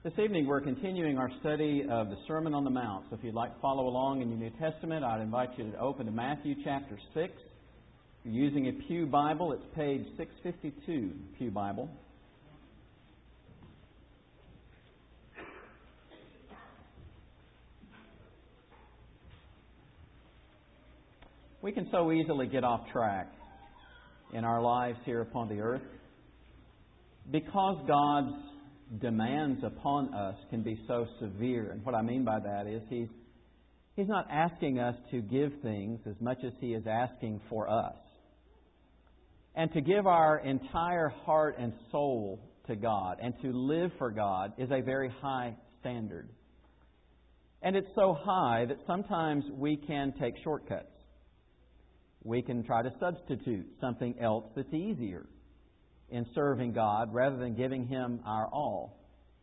This evening we're continuing our study of the Sermon on the Mount. So if you'd like to follow along in your New Testament, I'd invite you to open to Matthew chapter 6. If you're using a Pew Bible, it's page 652, Pew Bible. We can so easily get off track in our lives here upon the earth because God's demands upon us can be so severe. And what I mean by that is He's not asking us to give things as much as He is asking for us. And to give our entire heart and soul to God and to live for God is a very high standard. And it's so high that sometimes we can take shortcuts. We can try to substitute something else that's easier in serving God rather than giving Him our all.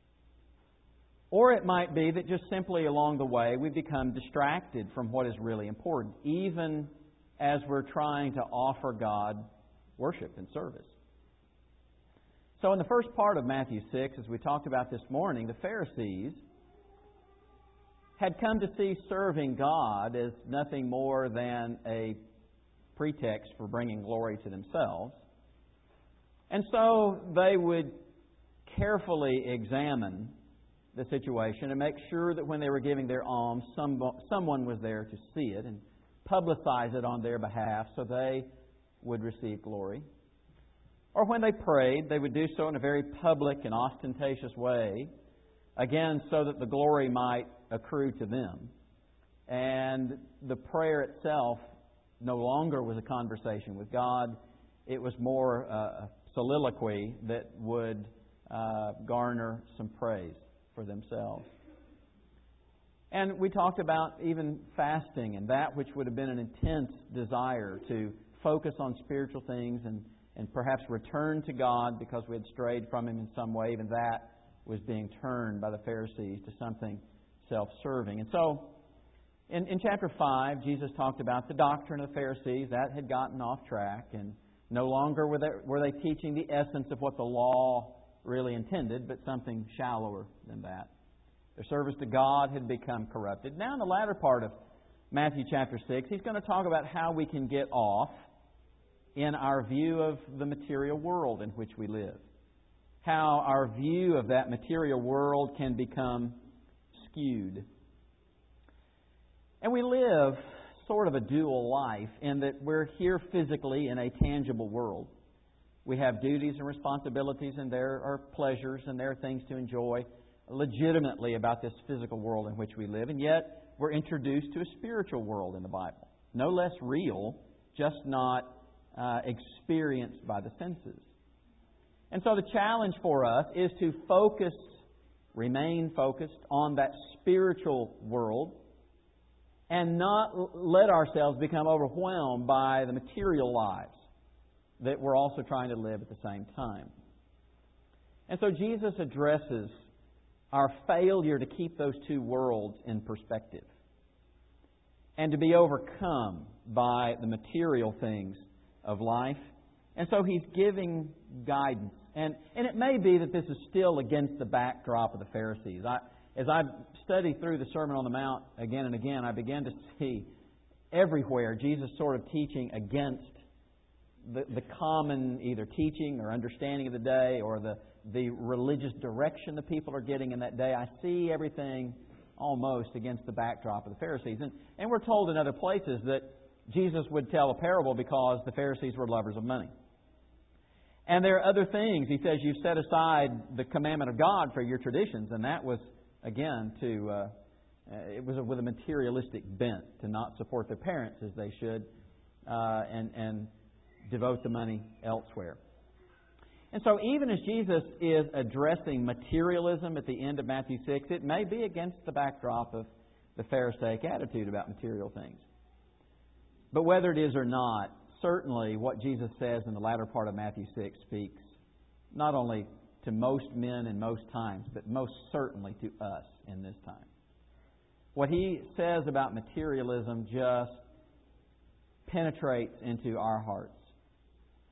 Or it might be that just simply along the way we become distracted from what is really important, even as we're trying to offer God worship and service. So in the first part of Matthew 6, as we talked about this morning, the Pharisees had come to see serving God as nothing more than a pretext for bringing glory to themselves. And so they would carefully examine the situation and make sure that when they were giving their alms, someone was there to see it and publicize it on their behalf so they would receive glory. Or when they prayed, they would do so in a very public and ostentatious way, again, so that the glory might accrue to them. And the prayer itself no longer was a conversation with God. It was more a soliloquy that would garner some praise for themselves. And we talked about even fasting and that which would have been an intense desire to focus on spiritual things and perhaps return to God because we had strayed from Him in some way. Even that was being turned by the Pharisees to something self-serving. And so in chapter 5, Jesus talked about the doctrine of the Pharisees. That had gotten off track, and no longer were they teaching the essence of what the law really intended, but something shallower than that. Their service to God had become corrupted. Now in the latter part of Matthew chapter 6, He's going to talk about how we can get off in our view of the material world in which we live. How our view of that material world can become skewed. And we live sort of a dual life in that we're here physically in a tangible world. We have duties and responsibilities, and there are pleasures and there are things to enjoy legitimately about this physical world in which we live. And yet we're introduced to a spiritual world in the Bible. No less real, just not experienced by the senses. And so the challenge for us is to remain focused on that spiritual world and not let ourselves become overwhelmed by the material lives that we're also trying to live at the same time. And so Jesus addresses our failure to keep those two worlds in perspective and to be overcome by the material things of life. And so He's giving guidance. And it may be that this is still against the backdrop of the Pharisees. As I study through the Sermon on the Mount again and again, I began to see everywhere Jesus sort of teaching against the common either teaching or understanding of the day or the religious direction the people are getting in that day. I see everything almost against the backdrop of the Pharisees. And we're told in other places that Jesus would tell a parable because the Pharisees were lovers of money. And there are other things. He says, you've set aside the commandment of God for your traditions. And that was, again, it was with a materialistic bent to not support their parents as they should and devote the money elsewhere. And so even as Jesus is addressing materialism at the end of Matthew 6, it may be against the backdrop of the Pharisaic attitude about material things. But whether it is or not, certainly what Jesus says in the latter part of Matthew 6 speaks not only to most men in most times, but most certainly to us in this time. What He says about materialism just penetrates into our hearts.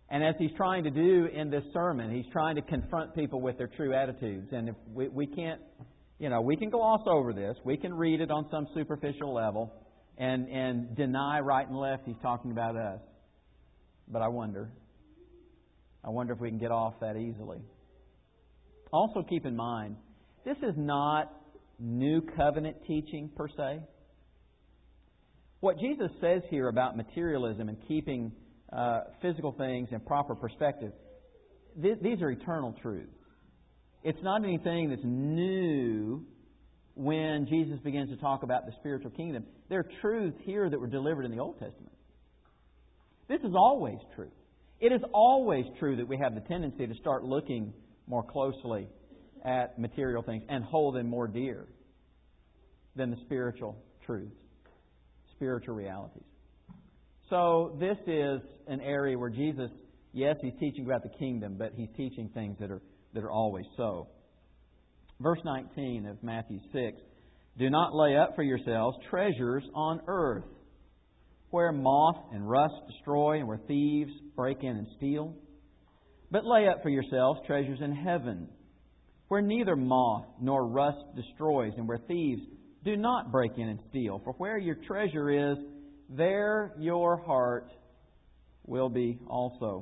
And as He's trying to do in this sermon, He's trying to confront people with their true attitudes. And if we can't, we can gloss over this. We can read it on some superficial level and deny right and left He's talking about us. But I wonder if we can get off that easily. Also keep in mind, this is not New Covenant teaching per se. What Jesus says here about materialism and keeping physical things in proper perspective, these are eternal truths. It's not anything that's new when Jesus begins to talk about the spiritual kingdom. There are truths here that were delivered in the Old Testament. This is always true. It is always true that we have the tendency to start looking more closely at material things and hold them more dear than the spiritual truths, spiritual realities. So this is an area where Jesus, yes, He's teaching about the kingdom, but He's teaching things that are always so. Verse 19 of Matthew 6, "Do not lay up for yourselves treasures on earth, where moth and rust destroy and where thieves break in and steal. But lay up for yourselves treasures in heaven, where neither moth nor rust destroys and where thieves do not break in and steal. For where your treasure is, there your heart will be also."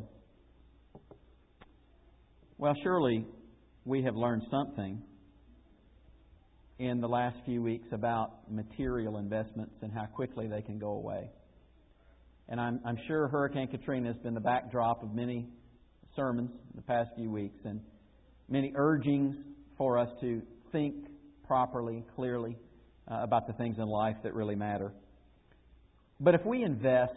Well, surely we have learned something in the last few weeks about material investments and how quickly they can go away. And I'm sure Hurricane Katrina has been the backdrop of many sermons in the past few weeks and many urgings for us to think properly, clearly about the things in life that really matter. But if we invest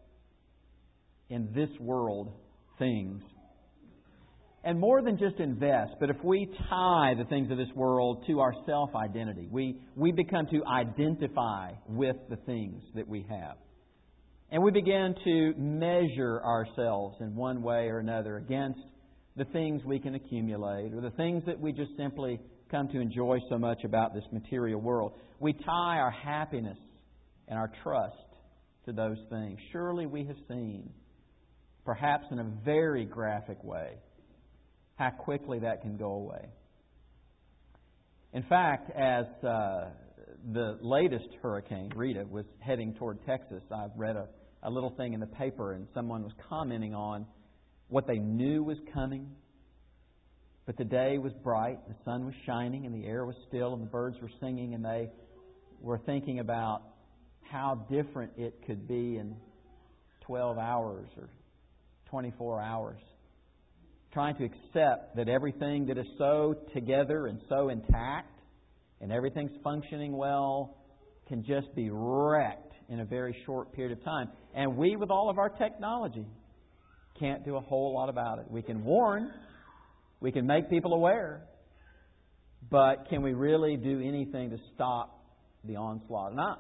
in this world things, and more than just invest, but if we tie the things of this world to our self-identity, we become to identify with the things that we have. And we begin to measure ourselves in one way or another against the things we can accumulate or the things that we just simply come to enjoy so much about this material world. We tie our happiness and our trust to those things. Surely we have seen, perhaps in a very graphic way, how quickly that can go away. In fact, as the latest hurricane, Rita, was heading toward Texas, I read a little thing in the paper and someone was commenting on what they knew was coming. But the day was bright, the sun was shining, and the air was still, and the birds were singing, and they were thinking about how different it could be in 12 hours or 24 hours. Trying to accept that everything that is so together and so intact and everything's functioning well can just be wrecked in a very short period of time. And we, with all of our technology, can't do a whole lot about it. We can warn, we can make people aware, but can we really do anything to stop the onslaught? And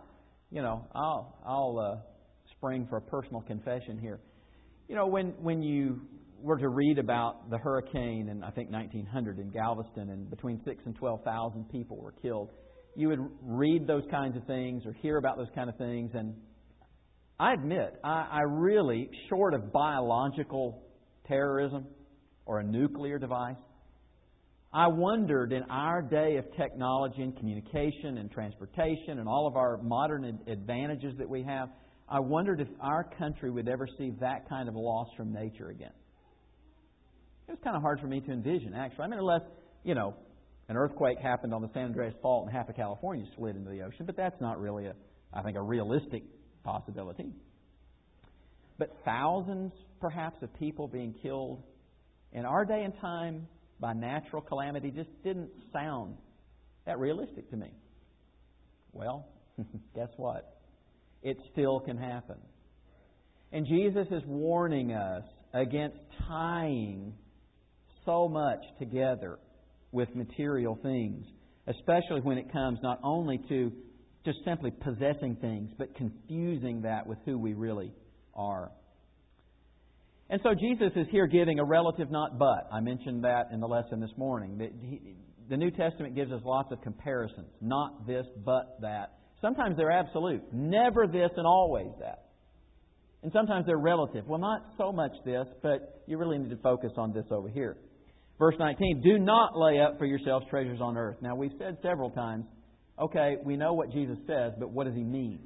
I'll spring for a personal confession here. When you were to read about the hurricane in, I think, 1900 in Galveston, and between 6,000 and 12,000 people were killed, you would read those kinds of things or hear about those kind of things, and I admit, I really, short of biological terrorism or a nuclear device, I wondered in our day of technology and communication and transportation and all of our modern advantages that we have, I wondered if our country would ever see that kind of loss from nature again. It was kind of hard for me to envision, actually. I mean, unless, an earthquake happened on the San Andreas Fault and half of California slid into the ocean, but that's not really, a realistic possibility. But thousands, perhaps, of people being killed in our day and time by natural calamity just didn't sound that realistic to me. Well, guess what? It still can happen. And Jesus is warning us against tying so much together with material things, especially when it comes not only to just simply possessing things, but confusing that with who we really are. And so Jesus is here giving a relative not but. I mentioned that in the lesson this morning. The New Testament gives us lots of comparisons. Not this, but that. Sometimes they're absolute. Never this and always that. And sometimes they're relative. Well, not so much this, but you really need to focus on this over here. Verse 19, do not lay up for yourselves treasures on earth. Now, we've said several times, okay, we know what Jesus says, but what does He mean?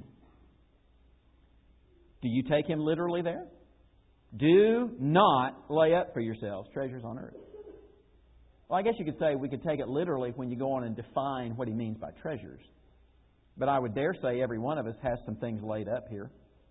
Do you take Him literally there? Do not lay up for yourselves treasures on earth. Well, I guess you could say we could take it literally when you go on and define what He means by treasures. But I would dare say every one of us has some things laid up here.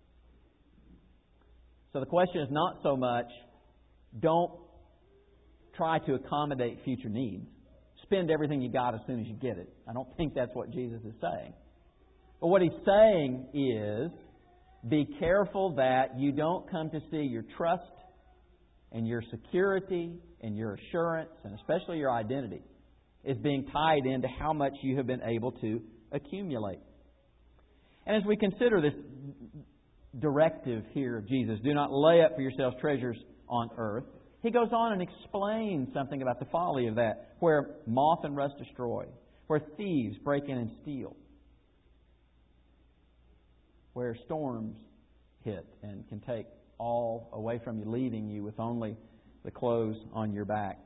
So the question is not so much, don't try to accommodate future needs. Spend everything you got as soon as you get it. I don't think that's what Jesus is saying. But what He's saying is, be careful that you don't come to see your trust and your security and your assurance, and especially your identity, is being tied into how much you have been able to accumulate. And as we consider this directive here of Jesus, do not lay up for yourselves treasures on earth, He goes on and explains something about the folly of that, where moth and rust destroy, where thieves break in and steal, where storms hit and can take all away from you, leaving you with only the clothes on your back.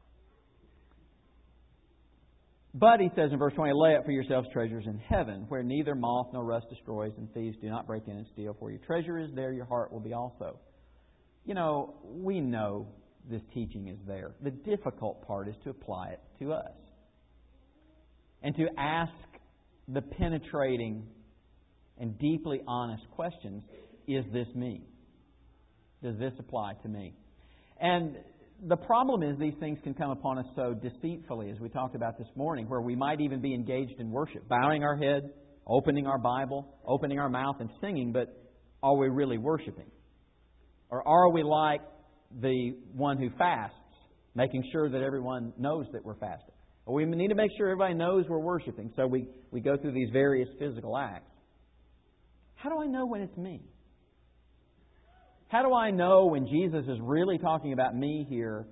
But, he says in verse 20, lay up for yourselves treasures in heaven, where neither moth nor rust destroys, and thieves do not break in and steal. For your treasure is there, your heart will be also. You know, we know this teaching is there. The difficult part is to apply it to us. And to ask the penetrating and deeply honest questions, is this me? Does this apply to me? And the problem is these things can come upon us so deceitfully, as we talked about this morning, where we might even be engaged in worship, bowing our head, opening our Bible, opening our mouth and singing, but are we really worshiping? Or are we like the one who fasts, making sure that everyone knows that we're fasting? Well, we need to make sure everybody knows we're worshiping, so we go through these various physical acts. How do I know when it's me? How do I know when Jesus is really talking about me here,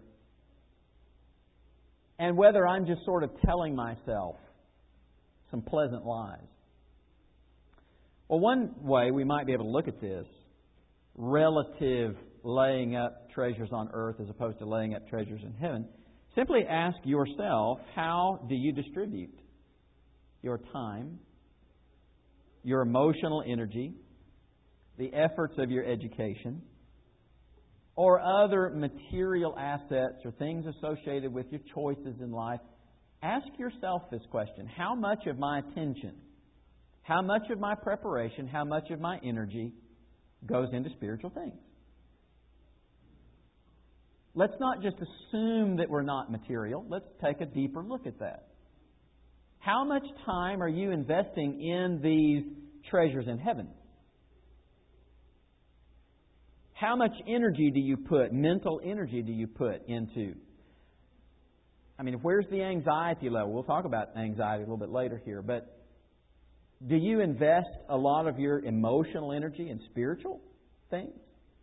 and whether I'm just sort of telling myself some pleasant lies? Well, one way we might be able to look at this, relative laying up treasures on earth as opposed to laying up treasures in heaven, simply ask yourself, how do you distribute your time, your emotional energy, the efforts of your education, or other material assets or things associated with your choices in life? Ask yourself this question: how much of my attention, how much of my preparation, how much of my energy goes into spiritual things? Let's not just assume that we're not material. Let's take a deeper look at that. How much time are you investing in these treasures in heaven? How much energy do you put, mental energy do you put into? I mean, where's the anxiety level? We'll talk about anxiety a little bit later here, but do you invest a lot of your emotional energy in spiritual things?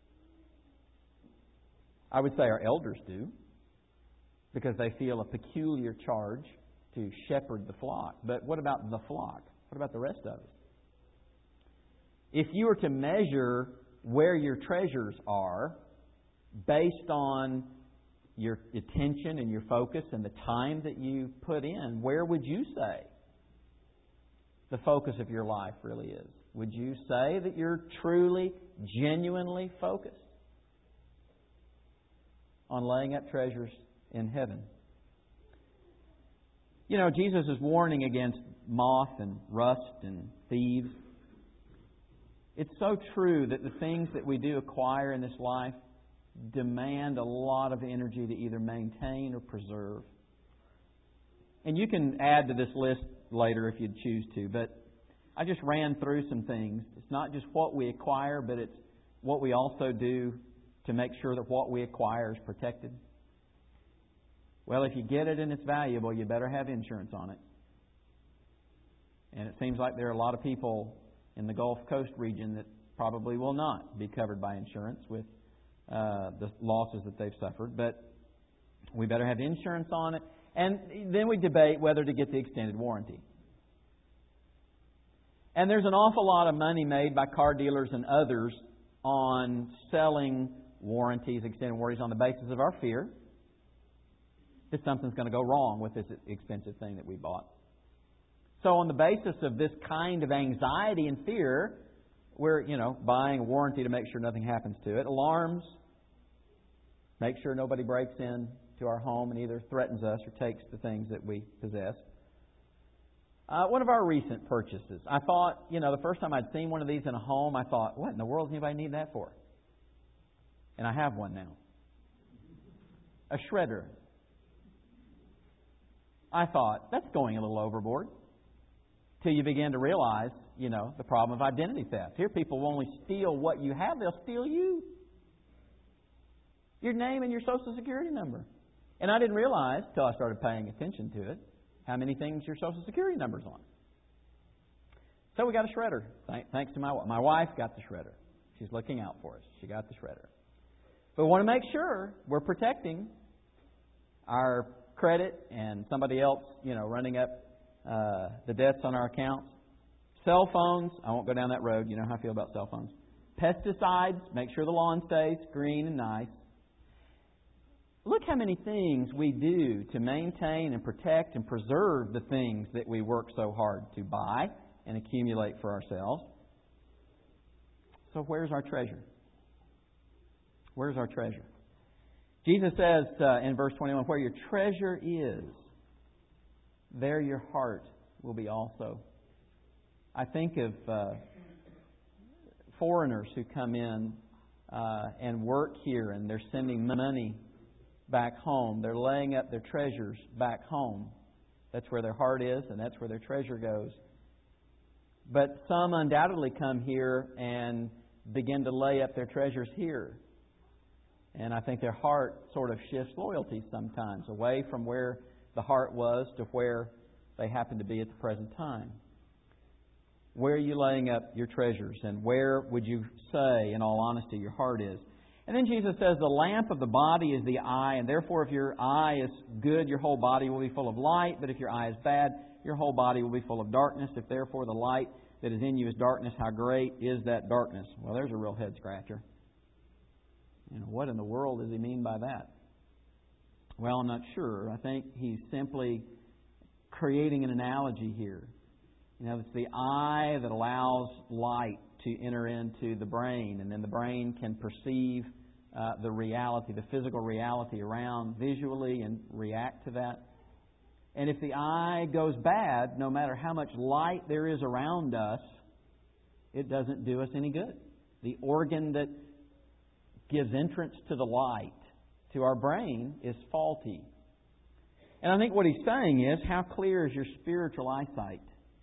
I would say our elders do, because they feel a peculiar charge to shepherd the flock. But what about the flock? What about the rest of us? If you were to measure where your treasures are based on your attention and your focus and the time that you put in, where would you say the focus of your life really is? Would you say that you're truly, genuinely focused on laying up treasures in heaven? You know, Jesus is warning against moth and rust and thieves. It's so true that the things that we do acquire in this life demand a lot of energy to either maintain or preserve. And you can add to this list later if you choose to, but I just ran through some things. It's not just what we acquire, but it's what we also do to make sure that what we acquire is protected. Well, if you get it and it's valuable, you better have insurance on it. And it seems like there are a lot of people in the Gulf Coast region that probably will not be covered by insurance with the losses that they've suffered. But we better have insurance on it. And then we debate whether to get the extended warranty. And there's an awful lot of money made by car dealers and others on selling warranties, extended warranties on the basis of our fear that something's going to go wrong with this expensive thing that we bought. So on the basis of this kind of anxiety and fear, we're, buying a warranty to make sure nothing happens to it. Alarms, make sure nobody breaks in to our home and either threatens us or takes the things that we possess. One of our recent purchases, I thought, the first time I'd seen one of these in a home, I thought, what in the world does anybody need that for? And I have one now. A shredder. I thought, that's going a little overboard. Till you begin to realize, the problem of identity theft. Here people will only steal what you have, they'll steal you. Your name and your Social Security number. And I didn't realize, till I started paying attention to it, how many things your Social Security number's on. So we got a shredder. Thanks to my wife got the shredder. She's looking out for us. She got the shredder. But we want to make sure we're protecting our credit and somebody else, running up the debts on our accounts. Cell phones, I won't go down that road. You know how I feel about cell phones. Pesticides, make sure the lawn stays green and nice. Look how many things we do to maintain and protect and preserve the things that we work so hard to buy and accumulate for ourselves. So where's our treasure? Where's our treasure? Jesus says in verse 21, where your treasure is, there your heart will be also. I think of foreigners who come in and work here and they're sending money back home. They're laying up their treasures back home. That's where their heart is and that's where their treasure goes. But some undoubtedly come here and begin to lay up their treasures here. And I think their heart sort of shifts loyalty sometimes away from where the heart was to where they happen to be at the present time. Where are you laying up your treasures? And where would you say, in all honesty, your heart is? And then Jesus says, the lamp of the body is the eye, and therefore if your eye is good, your whole body will be full of light. But if your eye is bad, your whole body will be full of darkness. If therefore the light that is in you is darkness, how great is that darkness? Well, there's a real head scratcher. What in the world does he mean by that? Well, I'm not sure. I think he's simply creating an analogy here. It's the eye that allows light to enter into the brain, and then the brain can perceive the reality, the physical reality around visually and react to that. And if the eye goes bad, no matter how much light there is around us, it doesn't do us any good. The organ that gives entrance to the light, to our brain, is faulty. And I think what he's saying is, how clear is your spiritual eyesight?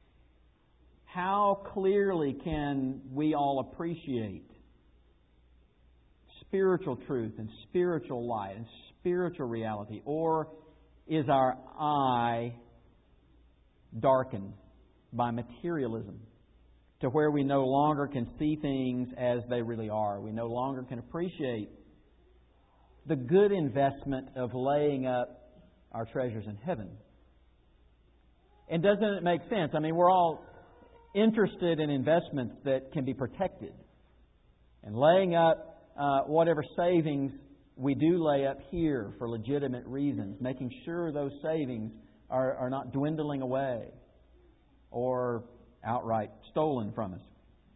How clearly can we all appreciate spiritual truth and spiritual light and spiritual reality? Or is our eye darkened by materialism to where we no longer can see things as they really are? We no longer can appreciate the good investment of laying up our treasures in heaven. And doesn't it make sense? We're all interested in investments that can be protected. And laying up whatever savings we do lay up here for legitimate reasons, making sure those savings are not dwindling away or outright stolen from us.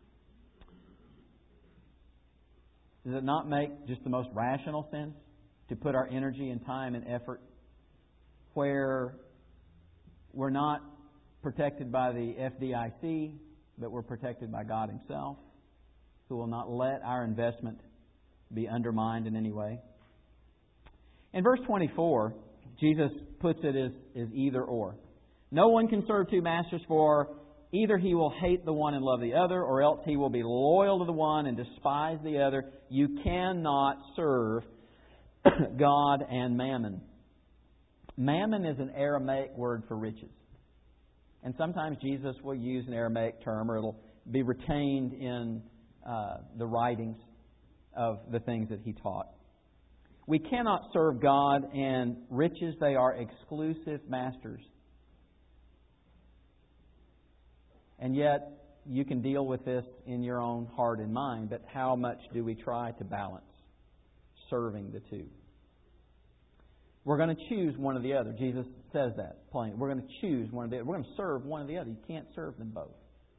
Does it not make just the most rational sense to put our energy and time and effort where we're not protected by the FDIC, but we're protected by God Himself, who will not let our investment be undermined in any way? In verse 24, Jesus puts it as either or. No one can serve two masters, for either he will hate the one and love the other, or else he will be loyal to the one and despise the other. You cannot serve God and mammon. Mammon is an Aramaic word for riches. And sometimes Jesus will use an Aramaic term, or it'll be retained in the writings of the things that He taught. We cannot serve God and riches. They are exclusive masters. And yet, you can deal with this in your own heart and mind, but how much do we try to balance serving the two? We're going to choose one or the other. Jesus says that plainly. We're going to choose one or the other. We're going to serve one or the other. You can't serve them both.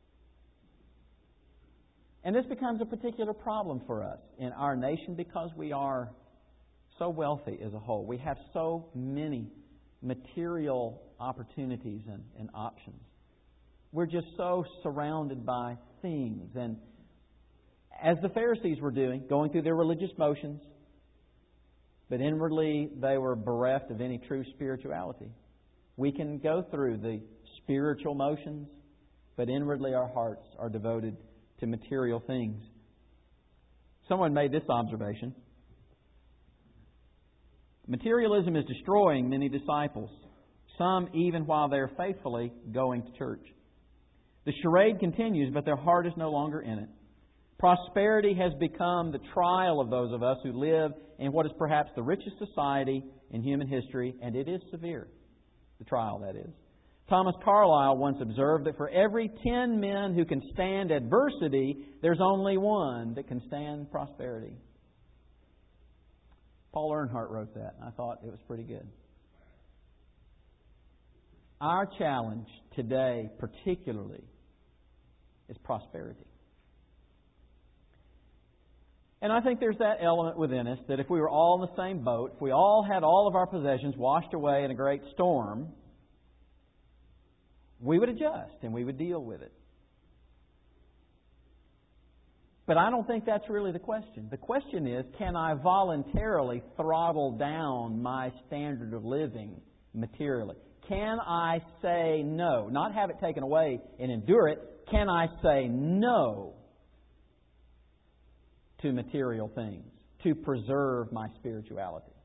And this becomes a particular problem for us in our nation because we are so wealthy as a whole. We have so many material opportunities and options. We're just so surrounded by things. And as the Pharisees were doing, going through their religious motions, but inwardly they were bereft of any true spirituality. We can go through the spiritual motions, but inwardly our hearts are devoted to material things. Someone made this observation. Materialism is destroying many disciples, some even while they are faithfully going to church. The charade continues, but their heart is no longer in it. Prosperity has become the trial of those of us who live in what is perhaps the richest society in human history, and it is severe, the trial that is. Thomas Carlyle once observed that for every 10 men who can stand adversity, there's only one that can stand prosperity. Paul Earnhardt wrote that, and I thought it was pretty good. Our challenge today, particularly, is prosperity. And I think there's that element within us that if we were all in the same boat, if we all had all of our possessions washed away in a great storm, we would adjust and we would deal with it. But I don't think that's really the question. The question is, can I voluntarily throttle down my standard of living materially? Can I say no? Not have it taken away and endure it. Can I say no to material things to preserve my spirituality?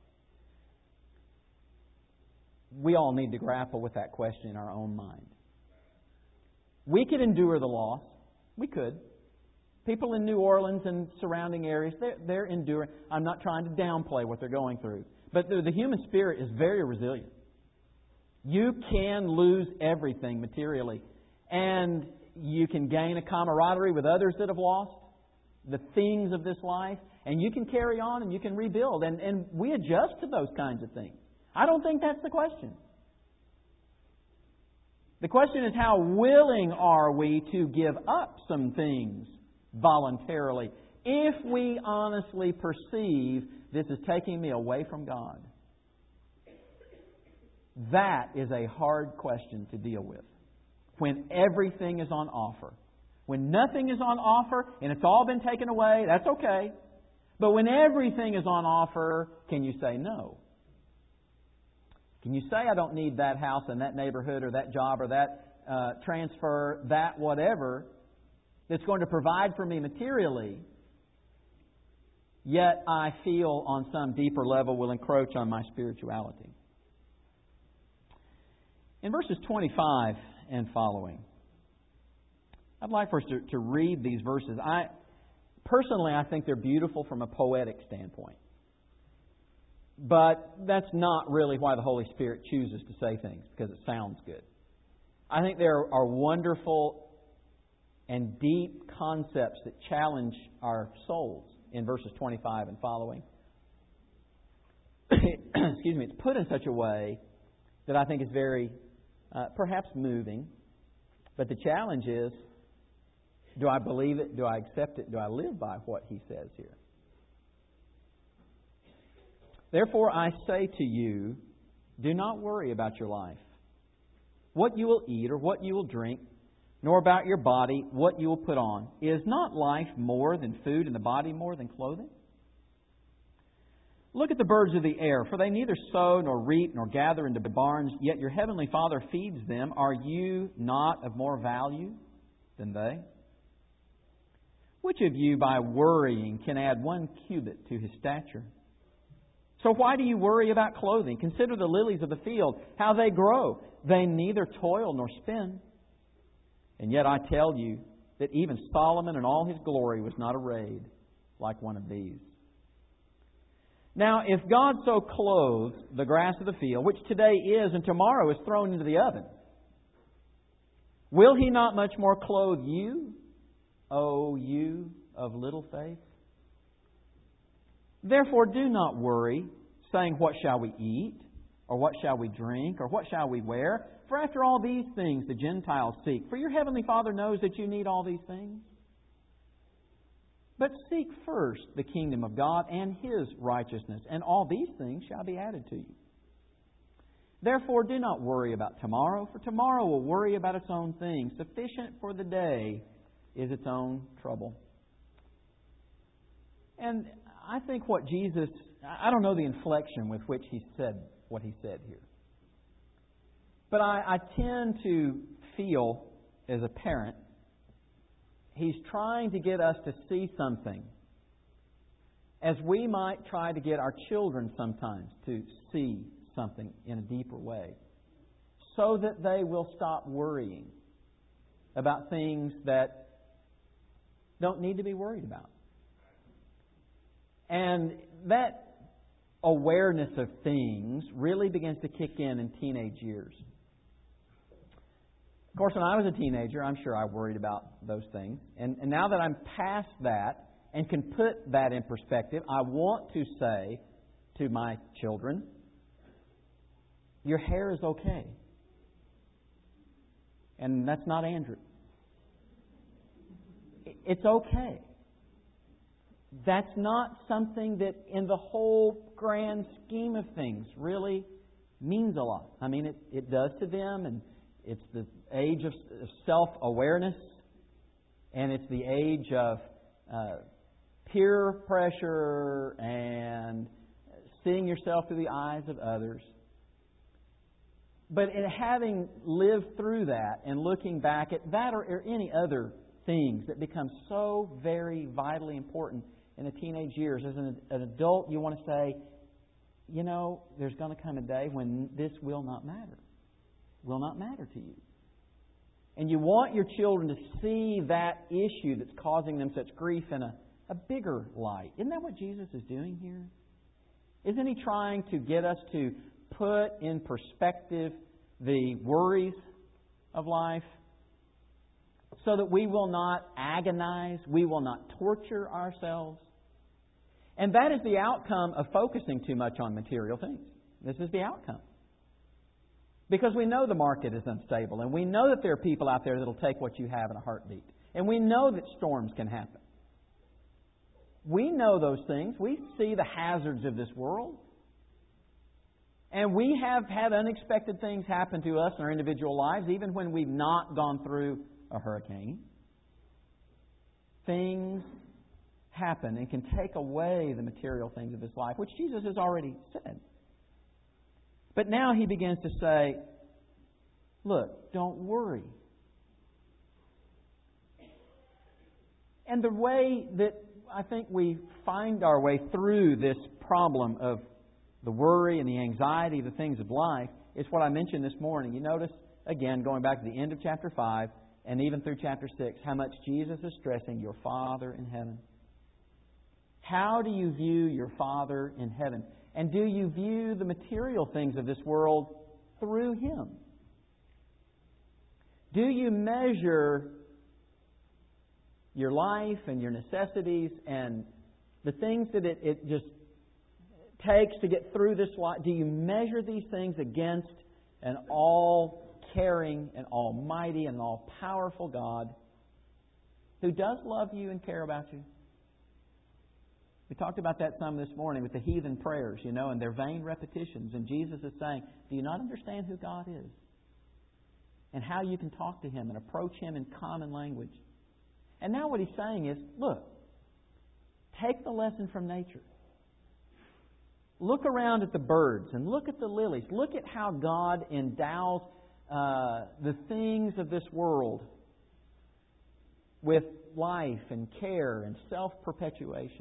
We all need to grapple with that question in our own mind. We could endure the loss. We could. People in New Orleans and surrounding areas, they're enduring. I'm not trying to downplay what they're going through. But the human spirit is very resilient. You can lose everything materially. And you can gain a camaraderie with others that have lost the things of this life. And you can carry on and you can rebuild. And we adjust to those kinds of things. I don't think that's the question. The question is, how willing are we to give up some things voluntarily if we honestly perceive this is taking me away from God? That is a hard question to deal with. When everything is on offer. When nothing is on offer and it's all been taken away, that's okay. But when everything is on offer, can you say no? Can you say, I don't need that house and that neighborhood or that job or that transfer, that whatever, that's going to provide for me materially, yet I feel on some deeper level will encroach on my spirituality? In verses 25 and following, I'd like for us to read these verses. Personally, I think they're beautiful from a poetic standpoint. But that's not really why the Holy Spirit chooses to say things, because it sounds good. I think there are wonderful and deep concepts that challenge our souls in verses 25 and following. Excuse me. It's put in such a way that I think is very, perhaps moving. But the challenge is, do I believe it? Do I accept it? Do I live by what he says here? Therefore, I say to you, do not worry about your life, what you will eat or what you will drink, nor about your body, what you will put on. Is not life more than food and the body more than clothing? Look at the birds of the air, for they neither sow nor reap nor gather into barns, yet your heavenly Father feeds them. Are you not of more value than they? Which of you, by worrying, can add 1 cubit to his stature? So why do you worry about clothing? Consider the lilies of the field, how they grow. They neither toil nor spin. And yet I tell you that even Solomon in all his glory was not arrayed like one of these. Now, if God so clothes the grass of the field, which today is and tomorrow is thrown into the oven, Will He not much more clothe you, O you of little faith? Therefore do not worry, saying, what shall we eat? Or what shall we drink? Or what shall we wear? For after all these things the Gentiles seek. For your heavenly Father knows that you need all these things. But seek first the kingdom of God and His righteousness, and all these things shall be added to you. Therefore do not worry about tomorrow, for tomorrow will worry about its own things. Sufficient for the day is its own trouble. And I think what Jesus, I don't know the inflection with which He said what He said here. But I tend to feel, as a parent, He's trying to get us to see something, as we might try to get our children sometimes to see something in a deeper way, so that they will stop worrying about things that don't need to be worried about. And that awareness of things really begins to kick in teenage years. Of course, when I was a teenager, I'm sure I worried about those things. And now that I'm past that and can put that in perspective, I want to say to my children, your hair is okay. And that's not Andrew. It's okay. That's not something that in the whole grand scheme of things really means a lot. I mean, it does to them, and it's the age of self-awareness, and it's the age of peer pressure and seeing yourself through the eyes of others. But in having lived through that and looking back at that or any other things that become so very vitally important in the teenage years, as an adult, you want to say, you know, there's going to come a day when this will not matter. Will not matter to you. And you want your children to see that issue that's causing them such grief in a bigger light. Isn't that what Jesus is doing here? Isn't He trying to get us to put in perspective the worries of life so that we will not agonize, we will not torture ourselves? And that is the outcome of focusing too much on material things. This is the outcome. Because we know the market is unstable, and we know that there are people out there that will take what you have in a heartbeat. And we know that storms can happen. We know those things. We see the hazards of this world. And we have had unexpected things happen to us in our individual lives, even when we've not gone through a hurricane. Things happen and can take away the material things of this life, which Jesus has already said. But now He begins to say, look, don't worry. And the way that I think we find our way through this problem of the worry and the anxiety, the things of life, is what I mentioned this morning. You notice, again, going back to the end of chapter 5 and even through chapter 6, how much Jesus is stressing your Father in heaven. How do you view your Father in heaven? And do you view the material things of this world through Him? Do you measure your life and your necessities and the things that it just takes to get through this life? Do you measure these things against an all-caring and almighty and all-powerful God who does love you and care about you? We talked about that some this morning with the heathen prayers, and their vain repetitions. And Jesus is saying, do you not understand who God is? And how you can talk to Him and approach Him in common language. And now what He's saying is, look, take the lesson from nature. Look around at the birds and look at the lilies. Look at how God endows the things of this world with life and care and self-perpetuation.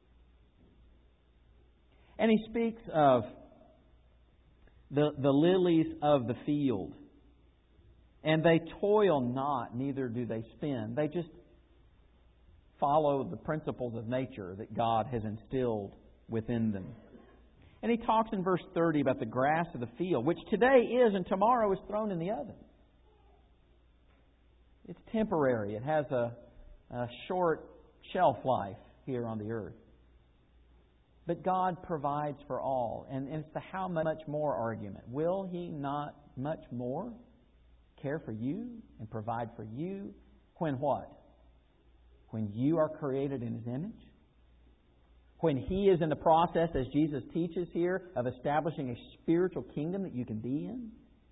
And He speaks of the lilies of the field. And they toil not, neither do they spin. They just follow the principles of nature that God has instilled within them. And He talks in verse 30 about the grass of the field, which today is and tomorrow is thrown in the oven. It's temporary. It has a short shelf life here on the earth. But God provides for all. And it's the how much more argument. Will He not much more care for you and provide for you when what? When you are created in His image? When He is in the process, as Jesus teaches here, of establishing a spiritual kingdom that you can be in?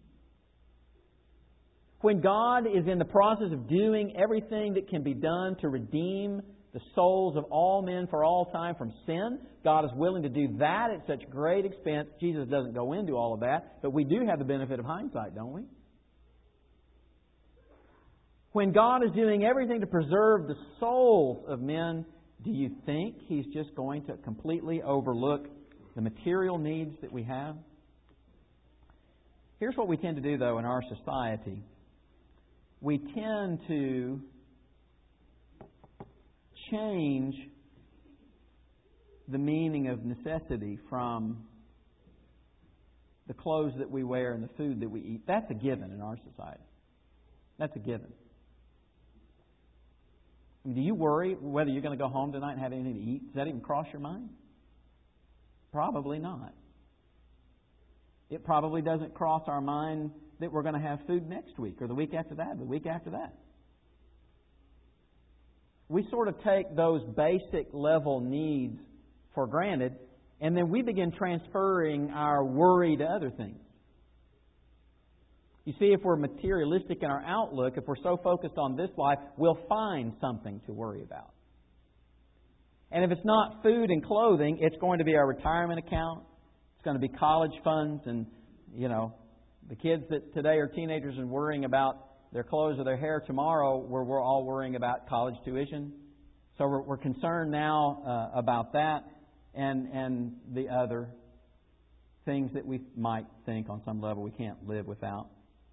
When God is in the process of doing everything that can be done to redeem the souls of all men for all time from sin, God is willing to do that at such great expense. Jesus doesn't go into all of that, but we do have the benefit of hindsight, don't we? When God is doing everything to preserve the souls of men, do you think He's just going to completely overlook the material needs that we have? Here's what we tend to do, though, in our society. We tend to change the meaning of necessity from the clothes that we wear and the food that we eat. That's a given in our society. That's a given. I mean, do you worry whether you're going to go home tonight and have anything to eat? Does that even cross your mind? Probably not. It probably doesn't cross our mind that we're going to have food next week or the week after that, the week after that. We sort of take those basic level needs for granted, and then we begin transferring our worry to other things. You see, if we're materialistic in our outlook, if we're so focused on this life, we'll find something to worry about. And if it's not food and clothing, it's going to be our retirement account. It's going to be college funds. And, the kids that today are teenagers and worrying about their clothes or their hair tomorrow, we're all worrying about college tuition. So we're concerned now about that and the other things that we might think on some level we can't live without.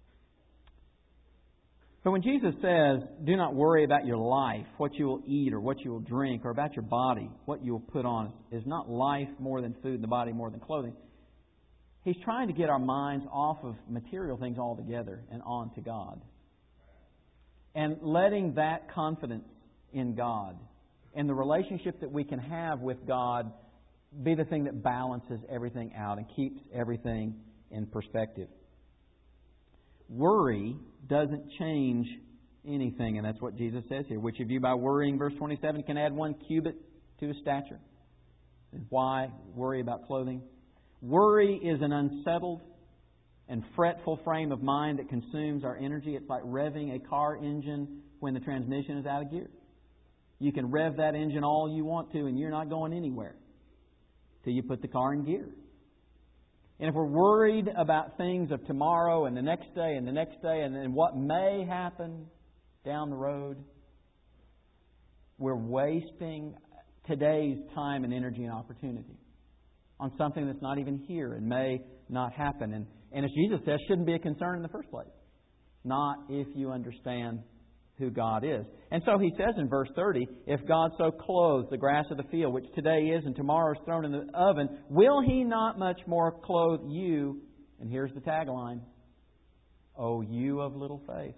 But when Jesus says, do not worry about your life, what you will eat or what you will drink, or about your body, what you will put on, is not life more than food and the body more than clothing. He's trying to get our minds off of material things altogether and on to God. And letting that confidence in God and the relationship that we can have with God be the thing that balances everything out and keeps everything in perspective. Worry doesn't change anything, and that's what Jesus says here. Which of you, by worrying, verse 27, can add 1 cubit to his stature? And why worry about clothing? Worry is an unsettled and fretful frame of mind that consumes our energy. It's like revving a car engine when the transmission is out of gear. You can rev that engine all you want to, and you're not going anywhere till you put the car in gear. And if we're worried about things of tomorrow and the next day and the next day and then what may happen down the road, we're wasting today's time and energy and opportunity on something that's not even here and may not happen. And as Jesus says, shouldn't be a concern in the first place. Not if you understand who God is. And so He says in verse 30, if God so clothes the grass of the field, which today is and tomorrow is thrown in the oven, will He not much more clothe you? And here's the tagline, O you of little faith.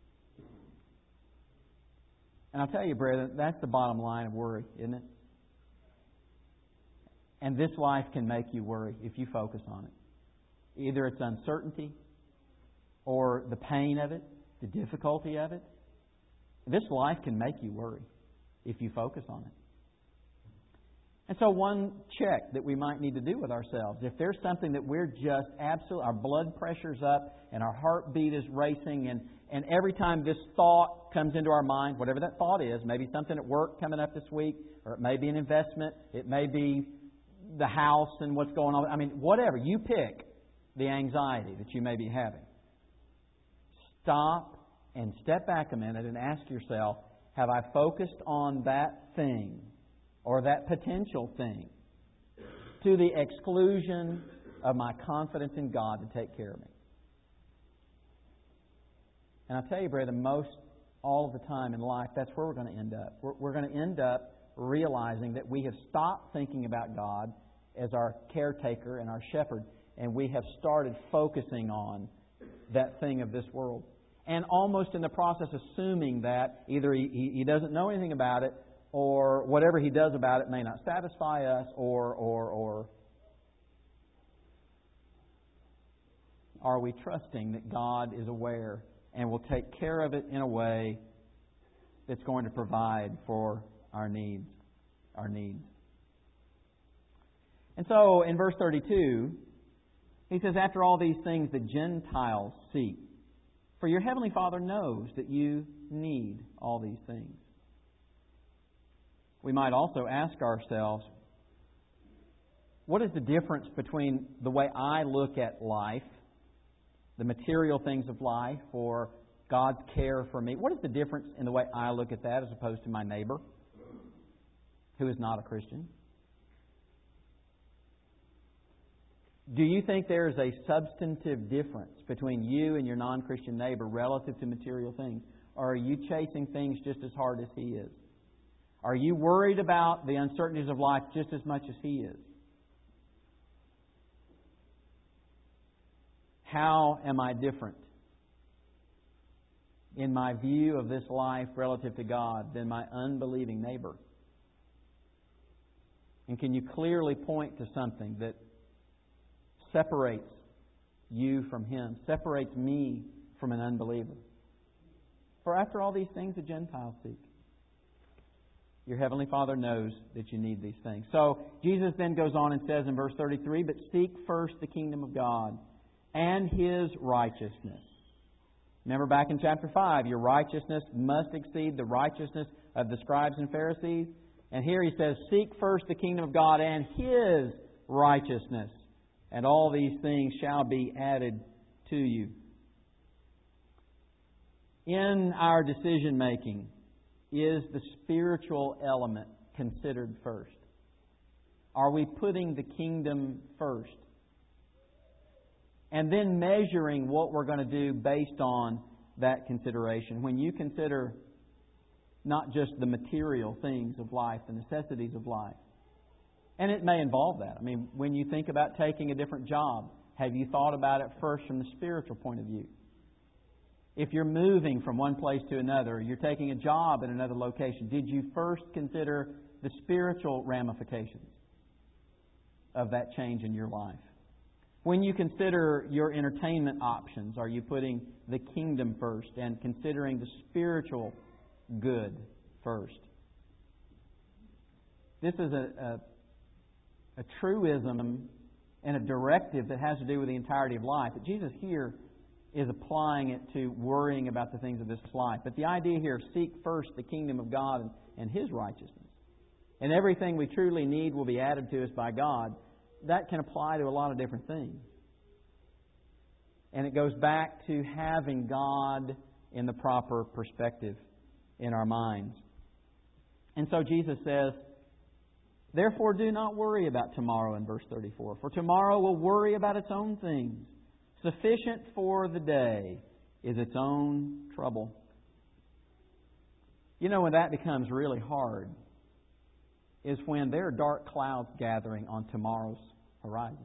And I'll tell you, brethren, that's the bottom line of worry, isn't it? And this life can make you worry if you focus on it. Either it's uncertainty or the pain of it, the difficulty of it. This life can make you worry if you focus on it. And so one check that we might need to do with ourselves, if there's something that we're just absolutely, our blood pressure's up and our heartbeat is racing and every time this thought comes into our mind, whatever that thought is, maybe something at work coming up this week, or it may be an investment, it may be the house and what's going on. I mean, whatever. You pick the anxiety that you may be having. Stop and step back a minute and ask yourself, have I focused on that thing or that potential thing to the exclusion of my confidence in God to take care of me? And I'll tell you, brother, most all of the time in life, that's where we're going to end up. We're going to end up realizing that we have stopped thinking about God as our caretaker and our shepherd, and we have started focusing on that thing of this world. and almost in the process assuming that either he doesn't know anything about it, or whatever he does about it may not satisfy us, or are we trusting that God is aware and will take care of it in a way that's going to provide for our needs? And so in verse 32, he says, after all these things the Gentiles seek, for your heavenly Father knows that you need all these things. We might also ask ourselves, what is the difference between the way I look at life, the material things of life, or God's care for me? What is the difference in the way I look at that as opposed to my neighbor who is not a Christian? Do you think there is a substantive difference between you and your non-Christian neighbor relative to material things? Or are you chasing things just as hard as he is? Are you worried about the uncertainties of life just as much as he is? How am I different in my view of this life relative to God than my unbelieving neighbor? And can you clearly point to something that separates you from him, separates me from an unbeliever? For after all these things the Gentiles seek. Your Heavenly Father knows that you need these things. So Jesus then goes on and says in verse 33, but seek first the kingdom of God and His righteousness. Remember back in chapter 5, your righteousness must exceed the righteousness of the scribes and Pharisees. And here he says, seek first the kingdom of God and His righteousness, and all these things shall be added to you. In our decision making, is the spiritual element considered first? Are we putting the kingdom first? And then measuring what we're going to do based on that consideration. When you consider not just the material things of life, the necessities of life, and it may involve that. I mean, when you think about taking a different job, have you thought about it first from the spiritual point of view? If you're moving from one place to another, you're taking a job in another location, did you first consider the spiritual ramifications of that change in your life? When you consider your entertainment options, are you putting the kingdom first and considering the spiritual good first? This is a truism and a directive that has to do with the entirety of life. But Jesus here is applying it to worrying about the things of this life. But the idea here, seek first the kingdom of God and His righteousness, and everything we truly need will be added to us by God, that can apply to a lot of different things. And it goes back to having God in the proper perspective in our minds. And so Jesus says, therefore do not worry about tomorrow in verse 34, for tomorrow will worry about its own things. Sufficient for the day is its own trouble. You know when that becomes really hard is when there are dark clouds gathering on tomorrow's horizon.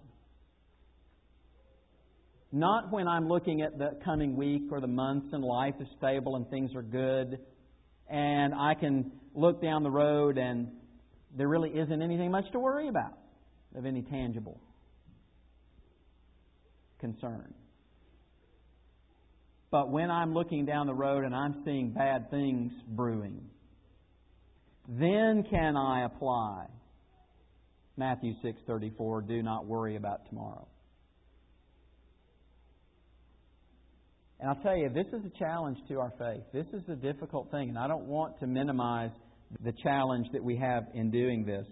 Not when I'm looking at the coming week or the months and life is stable and things are good and I can look down the road and there really isn't anything much to worry about of any tangible concern. But when I'm looking down the road and I'm seeing bad things brewing, then can I apply Matthew 6:34, do not worry about tomorrow. And I'll tell you, this is a challenge to our faith. This is a difficult thing, and I don't want to minimize the challenge that we have in doing this.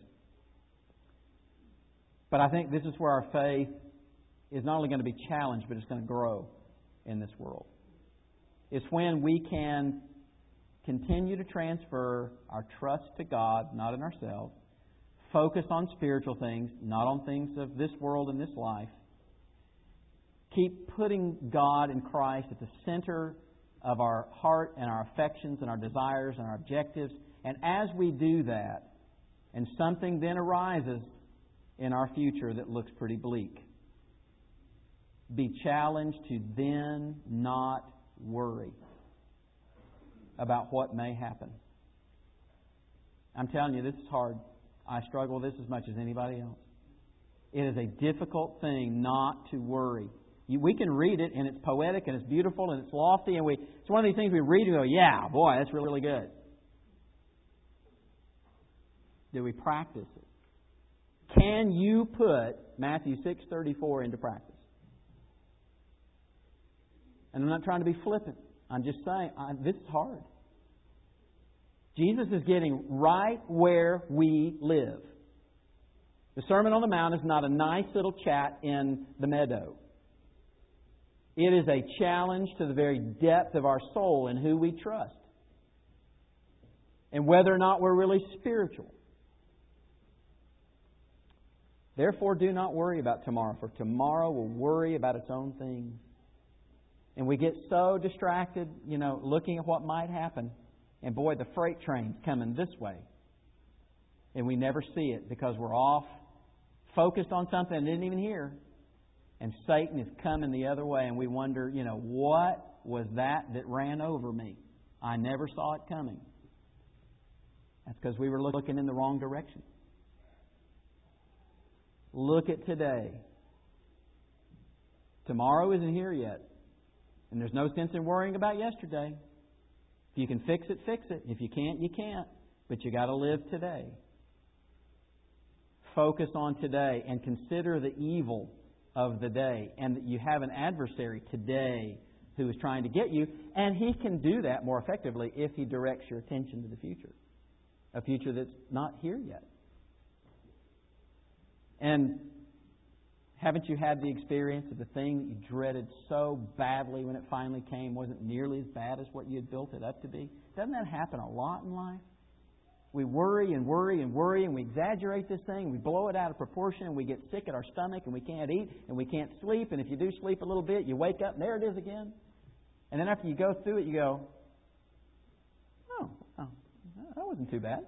But I think this is where our faith is not only going to be challenged, but it's going to grow in this world. It's when we can continue to transfer our trust to God, not in ourselves, focus on spiritual things, not on things of this world and this life, keep putting God and Christ at the center of our heart and our affections and our desires and our objectives. And as we do that, and something then arises in our future that looks pretty bleak, be challenged to then not worry. about what may happen. I'm telling you, this is hard. I struggle with this as much as anybody else. It is a difficult thing not to worry. We can read it, and it's poetic, and it's beautiful, and it's lofty, and it's one of these things we read and go, yeah, boy, that's really, really good. Do we practice it? Can you put Matthew 6:34 into practice? And I'm not trying to be flippant. I'm just saying, this is hard. Jesus is getting right where we live. The Sermon on the Mount is not a nice little chat in the meadow. It is a challenge to the very depth of our soul and who we trust. And whether or not we're really spiritual. Therefore, do not worry about tomorrow, for tomorrow will worry about its own things. And we get so distracted, looking at what might happen. And boy, the freight train's coming this way. And we never see it because we're off, focused on something and didn't even hear. And Satan is coming the other way, and we wonder, what was that ran over me? I never saw it coming. That's because we were looking in the wrong direction. Look at today. Tomorrow isn't here yet. And there's no sense in worrying about yesterday. If you can fix it, fix it. If you can't, you can't. But you got to live today. Focus on today and consider the evil of the day, and that you have an adversary today who is trying to get you, and he can do that more effectively if he directs your attention to the future. A future that's not here yet. And haven't you had the experience of the thing that you dreaded so badly when it finally came wasn't nearly as bad as what you had built it up to be? Doesn't that happen a lot in life? We worry and worry and worry, and we exaggerate this thing, and we blow it out of proportion, and we get sick at our stomach, and we can't eat, and we can't sleep, and if you do sleep a little bit, you wake up, and there it is again. And then after you go through it, you go, oh, that wasn't too bad.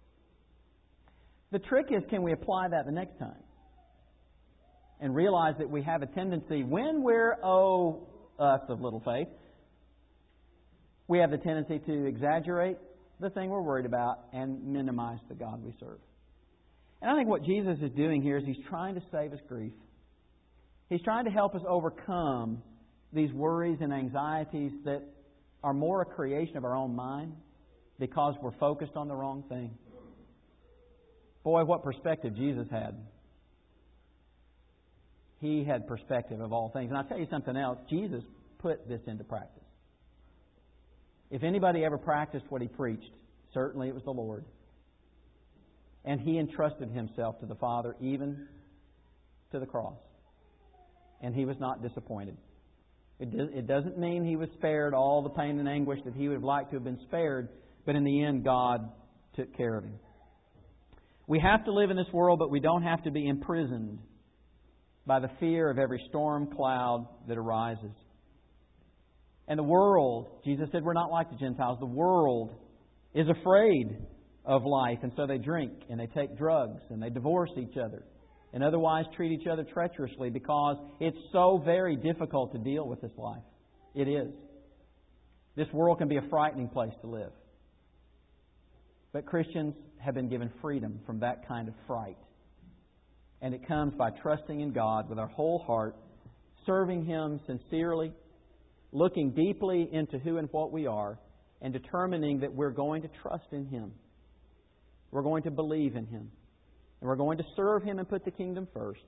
The trick is, can we apply that the next time? And realize that we have a tendency, when we're, us of little faith, we have the tendency to exaggerate the thing we're worried about and minimize the God we serve. And I think what Jesus is doing here is He's trying to save us grief. He's trying to help us overcome these worries and anxieties that are more a creation of our own mind because we're focused on the wrong thing. Boy, what perspective Jesus had. He had perspective of all things. And I'll tell you something else. Jesus put this into practice. If anybody ever practiced what He preached, certainly it was the Lord. And He entrusted Himself to the Father, even to the cross. And He was not disappointed. It doesn't mean He was spared all the pain and anguish that He would have liked to have been spared, but in the end, God took care of Him. We have to live in this world, but we don't have to be imprisoned by the fear of every storm cloud that arises. And the world, Jesus said, we're not like the Gentiles. The world is afraid of life, and so they drink, and they take drugs, and they divorce each other, and otherwise treat each other treacherously because it's so very difficult to deal with this life. It is. This world can be a frightening place to live. But Christians have been given freedom from that kind of fright. And it comes by trusting in God with our whole heart, serving Him sincerely, looking deeply into who and what we are, and determining that we're going to trust in Him. We're going to believe in Him. And we're going to serve Him and put the kingdom first.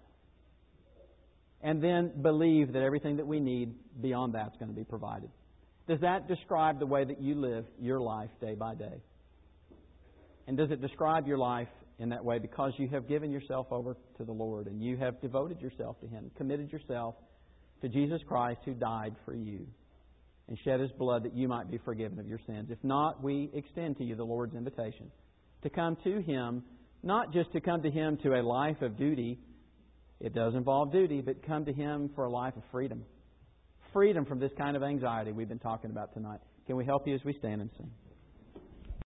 And then believe that everything that we need beyond that is going to be provided. Does that describe the way that you live your life day by day? And does it describe your life in that way because you have given yourself over to the Lord and you have devoted yourself to Him, committed yourself to Jesus Christ who died for you and shed His blood that you might be forgiven of your sins? If not, we extend to you the Lord's invitation to come to Him, not just to come to Him to a life of duty. It does involve duty, but come to Him for a life of freedom. Freedom from this kind of anxiety we've been talking about tonight. Can we help you as we stand and sing?